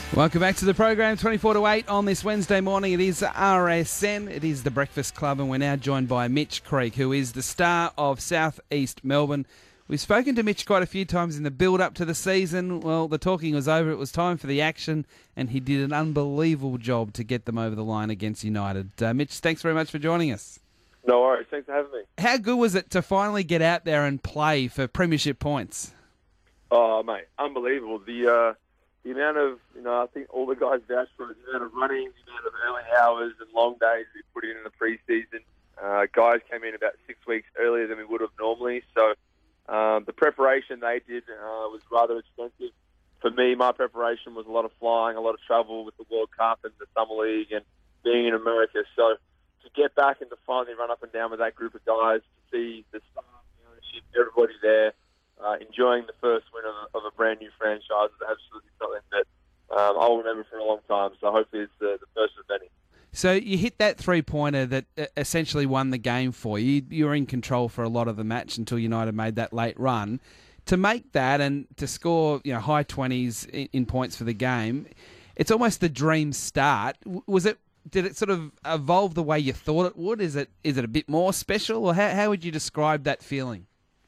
Welcome back to the program, 24 to 8 on this Wednesday morning. It is RSN, it is the Breakfast Club, and we're now joined by Mitch Creek, who is the star of South East Melbourne. We've spoken to Mitch quite a few times in the build-up to the season. Well, the talking was over, it was time for the action, and he did an unbelievable job to get them over the line against United. Mitch, thanks very much for joining us. No worries, thanks for having me. How good was it to finally get out there and play for premiership points? Oh, mate, unbelievable. The amount of, I think all the guys vouch for it, the amount of running, the amount of early hours and long days we put in the pre-season. Guys came in about 6 weeks earlier than we would have normally, so the preparation they did was rather extensive. For me, my preparation was a lot of flying, a lot of travel with the World Cup and the Summer League and being in America. So to get back and to finally run up and down with that group of guys, to see the staff, the ownership, everybody there, enjoying the first win of a brand new franchise is absolutely something that I'll remember for a long time. So hopefully it's the first of many. So you hit that three-pointer that essentially won the game for you. You were in control for a lot of the match until United made that late run. To make that and to score high 20s in points for the game, it's almost the dream start. Did it sort of evolve the way you thought it would? Is it a bit more special, or how would you describe that feeling?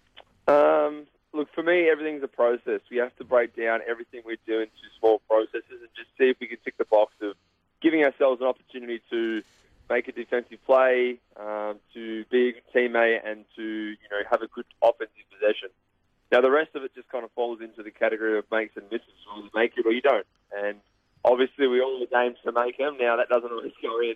Look, for me, everything's a process. We have to break down everything we do into small processes and just see if we can tick the box of giving ourselves an opportunity to make a defensive play, to be a good teammate, and to have a good offensive possession. Now, the rest of it just kind of falls into the category of makes and misses. So you make it or you don't. And obviously, we all aim to make them. Now, that doesn't always go in.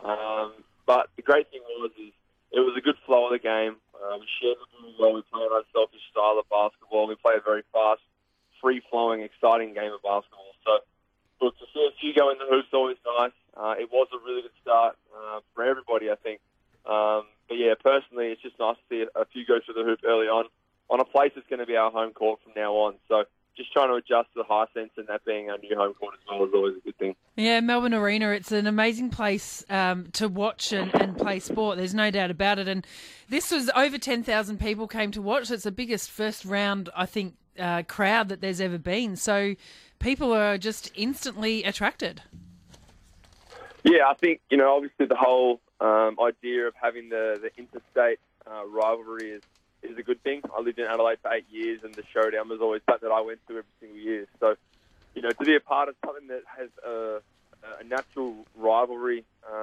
But the great thing was it was a good flow of the game. We shared the ball well. We played an unselfish style of basketball. We played a very fast, free-flowing, exciting game of basketball. So, look, to see a few go in the hoop's always nice. It was a really good start for everybody, I think. But, yeah, personally, it's just nice to see a few go through the hoop early on a place that's going to be our home court from now on. So, just trying to adjust to the high sense, and that being our new home court as well is always a good thing. Yeah, Melbourne Arena, it's an amazing place to watch and play sport. There's no doubt about it. And this was over 10,000 people came to watch. It's the biggest first round, I think, crowd that there's ever been. So people are just instantly attracted. Yeah, I think, obviously the whole idea of having the interstate rivalry is a good thing. I lived in Adelaide for 8 years, and the showdown was always something that I went to every single year. So, to be a part of something that has a natural rivalry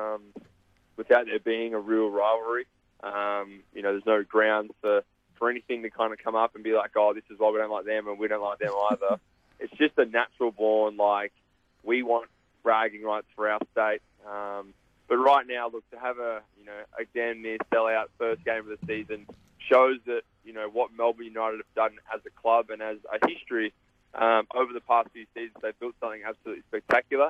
without there being a real rivalry, there's no grounds for anything to kind of come up and be like, oh, this is why we don't like them and we don't like them either. It's just a natural born, we want bragging rights for our state. But right now, look, to have a damn near sellout first game of the season shows that, what Melbourne United have done as a club and as a history over the past few seasons. They've built something absolutely spectacular,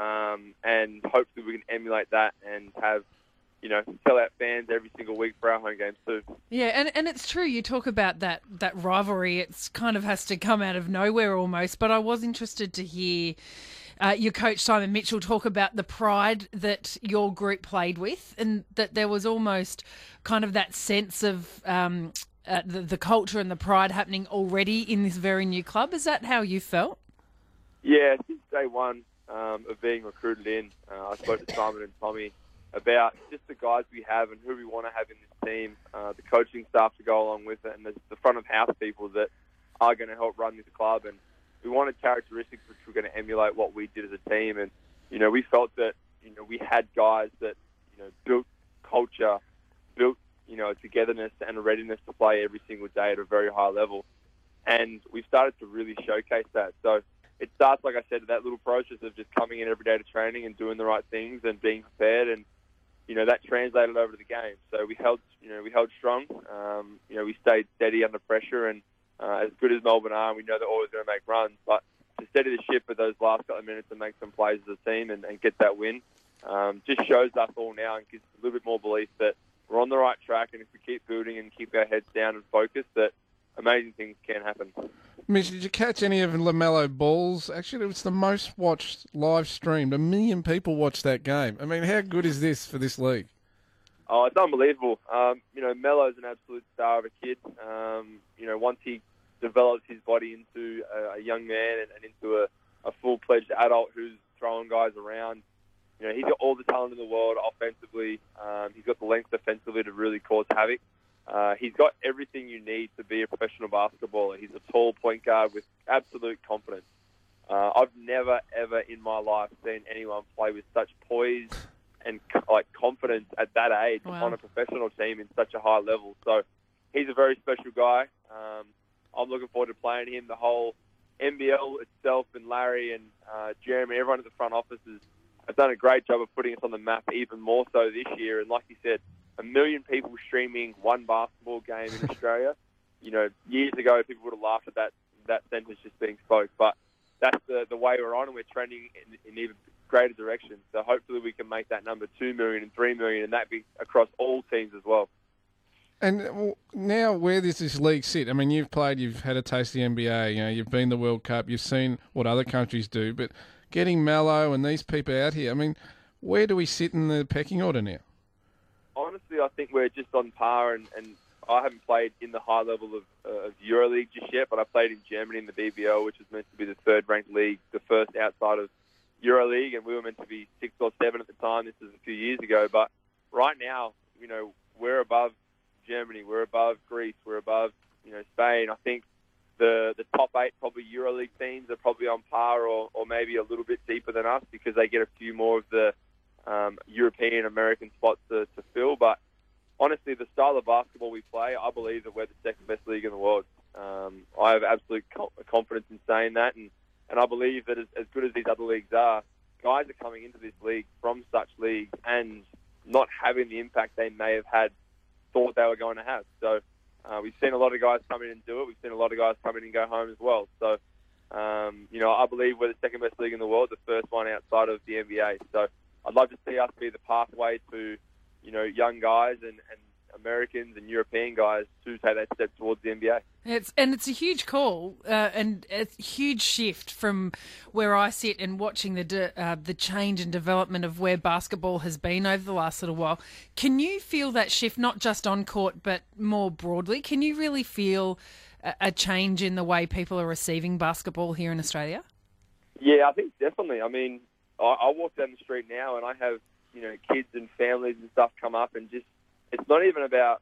and hopefully we can emulate that and have, sellout fans every single week for our home games too. Yeah, and it's true. You talk about that rivalry. It's kind of has to come out of nowhere almost, but I was interested to hear your coach, Simon Mitchell, talk about the pride that your group played with, and that there was almost kind of that sense of the culture and the pride happening already in this very new club. Is that how you felt? Yeah, since day one of being recruited in, I spoke to Simon and Tommy about just the guys we have and who we want to have in this team, the coaching staff to go along with it, and the front of house people that are going to help run this club. And we wanted characteristics which were going to emulate what we did as a team. And, we felt that, we had guys that, built culture, built, togetherness and a readiness to play every single day at a very high level. And we started to really showcase that. So it starts, like I said, that little process of just coming in every day to training and doing the right things and being prepared. And, that translated over to the game. So we held strong. We stayed steady under pressure, and as good as Melbourne are, we know they're always going to make runs. But to steady the ship for those last couple of minutes and make some plays as a team and get that win just shows us all now and gives us a little bit more belief that we're on the right track, and if we keep building and keep our heads down and focused, that amazing things can happen. Mitch, did you catch any of LaMelo Ball's? Actually, it was the most watched live streamed. 1 million people watched that game. I mean, how good is this for this league? Oh, it's unbelievable. Melo's an absolute star of a kid. Once he develops his body into a young man and into a full-fledged full-fledged adult who's throwing guys around. You know, he's got all the talent in the world offensively. He's got the length defensively to really cause havoc. He's got everything you need to be a professional basketballer. He's a tall point guard with absolute confidence. I've never, ever in my life seen anyone play with such poise and confidence at that age on a professional team in such a high level. So he's a very special guy. I'm looking forward to playing him. The whole NBL itself and Larry and Jeremy, everyone at the front offices have done a great job of putting us on the map even more so this year. And like you said, 1 million people streaming one basketball game in Australia. You know, years ago, people would have laughed at that sentence just being spoke. But that's the way we're on, and we're trending in even greater direction. So hopefully we can make that number 2 million and 3 million, and that be across all teams as well. And now, where does this league sit? I mean, you've played, you've had a taste of the NBA, you know, you've been to the World Cup, you've seen what other countries do, but getting Melo and these people out here, I mean, where do we sit in the pecking order now? Honestly, I think we're just on par, and I haven't played in the high level of EuroLeague just yet, but I played in Germany in the BBL, which was meant to be the third-ranked league, the first outside of EuroLeague, and we were meant to be 6 or 7 at the time. This was a few years ago, but right now, you know, we're above Germany, we're above Greece, we're above, you know, Spain. I think the top 8 probably EuroLeague teams are probably on par or maybe a little bit deeper than us because they get a few more of the European American spots to fill. But honestly, the style of basketball we play, I believe that we're the second best league in the world. I have absolute confidence in saying that, and I believe that as good as these other leagues are, guys are coming into this league from such leagues and not having the impact they may have had thought they were going to have. So we've seen a lot of guys come in and do it. We've seen a lot of guys come in and go home as well. So, you know, I believe we're the second best league in the world, the first one outside of the NBA. So I'd love to see us be the pathway to, you know, young guys and Americans and European guys to take that step towards the NBA. It's a huge call and a huge shift from where I sit and watching the change and development of where basketball has been over the last little while. Can you feel that shift, not just on court, but more broadly? Can you really feel a change in the way people are receiving basketball here in Australia? Yeah, I think definitely. I mean, I walk down the street now and I have, you know, kids and families and stuff come up and just, it's not even about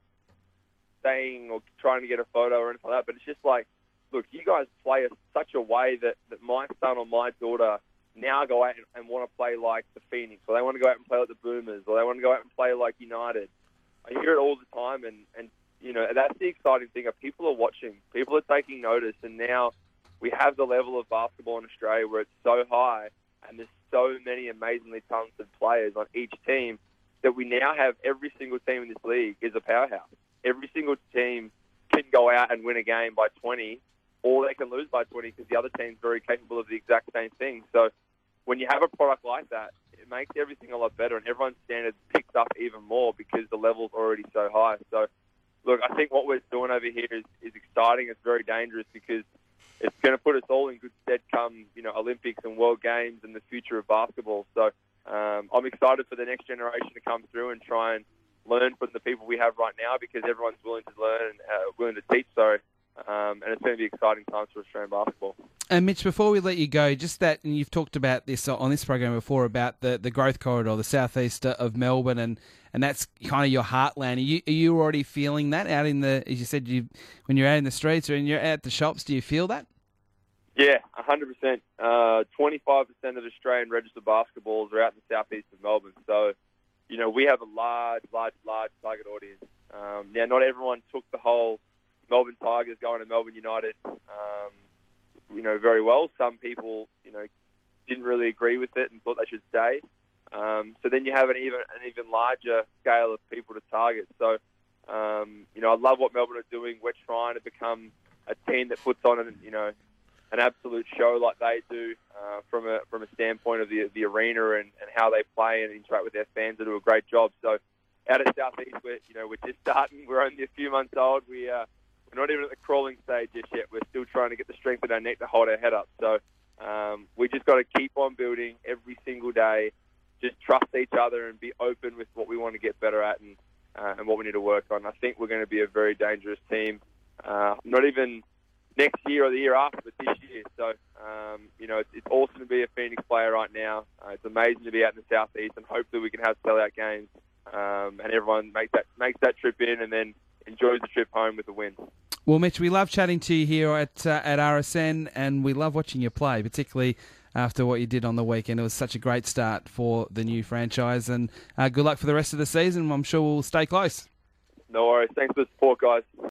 staying or trying to get a photo or anything like that, but it's just like, look, you guys play such a way that my son or my daughter now go out and want to play like the Phoenix, or they want to go out and play like the Boomers, or they want to go out and play like United. I hear it all the time, and you know, that's the exciting thing. People are watching, people are taking notice, and now we have the level of basketball in Australia where it's so high, and there's so many amazingly talented players on each team that we now have every single team in this league is a powerhouse. Every single team can go out and win a game by 20, or they can lose by 20 because the other team's very capable of the exact same thing. So when you have a product like that, it makes everything a lot better, and everyone's standards picks up even more because the level's already so high. So, look, I think what we're doing over here is exciting. It's very dangerous because it's going to put us all in good stead come, you know, Olympics and World Games and the future of basketball. So I'm excited for the next generation to come through and try and learn from the people we have right now because everyone's willing to learn and willing to teach. So, and it's going to be exciting times for Australian basketball. And Mitch, before we let you go, just that, and you've talked about this on this program before about the growth corridor, the southeast of Melbourne, and that's kind of your heartland. Are you already feeling that out in the, as you said, when you're out in the streets or when you're at the shops, do you feel that? Yeah, 100%. 25% of Australian registered basketballs are out in the southeast of Melbourne. So, you know, we have a large target audience. Now, not everyone took the whole Melbourne Tigers going to Melbourne United, you know, very well. Some people, you know, didn't really agree with it and thought they should stay. So then you have an even larger scale of people to target. So, you know, I love what Melbourne are doing. We're trying to become a team that puts on an absolute show like they do from a standpoint of the arena and how they play and interact with their fans. They do a great job. So out of Southeast, we're just starting. We're only a few months old. We're not even at the crawling stage just yet. We're still trying to get the strength in our neck to hold our head up. So we just got to keep on building every single day. Just trust each other and be open with what we want to get better at and what we need to work on. I think we're going to be a very dangerous team. Not even next year or the year after, but this year. So, it's awesome to be a Phoenix player right now. It's amazing to be out in the southeast, and hopefully we can have sellout games, and everyone makes that trip in and then enjoys the trip home with a win. Well, Mitch, we love chatting to you here at RSN, and we love watching you play, particularly after what you did on the weekend. It was such a great start for the new franchise, and good luck for the rest of the season. I'm sure we'll stay close. No worries. Thanks for the support, guys.